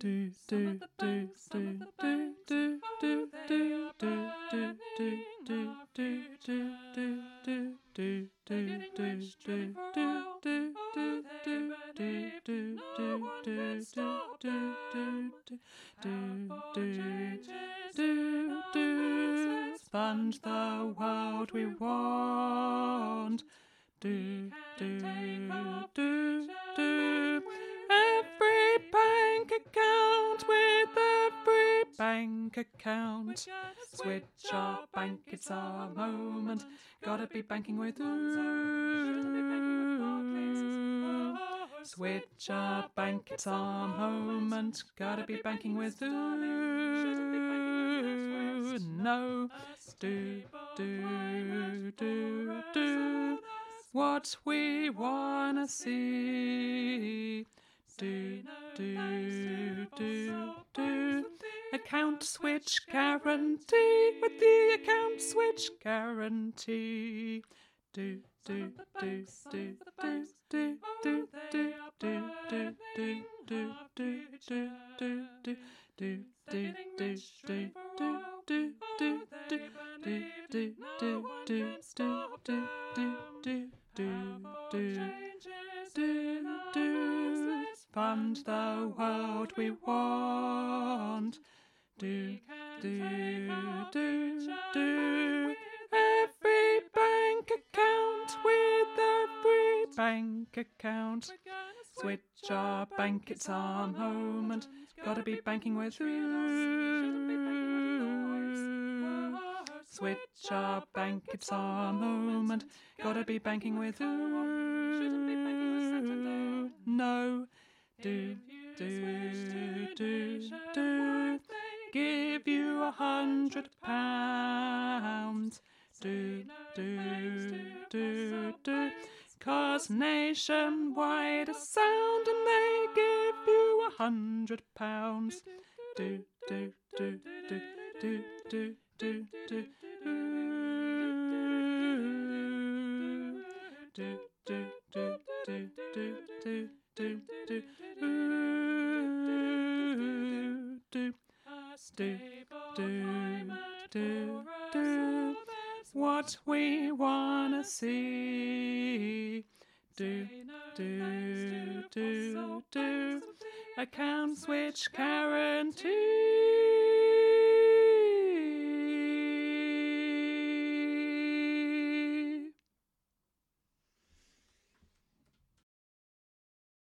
do do do do do do do do do do do do do do do do Sponge the world we want. Do do do do. Every bank account with every bank account. Switch our bank, it's our moment. Gotta be banking with ooh. Switch our bank, it's our moment. Gotta be banking with ooh. No, do do do do. What we wanna see. Do do do do. Account switch guarantee with the account switch guarantee. Do do do do do do do do do do do do do do do do do do do do Sponge the world we want. Do do do do. Every bank account with every bank account. Switch our bank, it's our moment. Gotta be banking with ooh. Switch our bank, it's our moment. Gotta be banking with ooh. No, do do do do. Give you £100. Do do do do. 'Cause nationwide a sound and they give you £100. Do do do do do do do do. Ooh. Do do do do do do do do. Ooh. Do do do do do. What we wanna see. Do do do do. Account switch guarantee.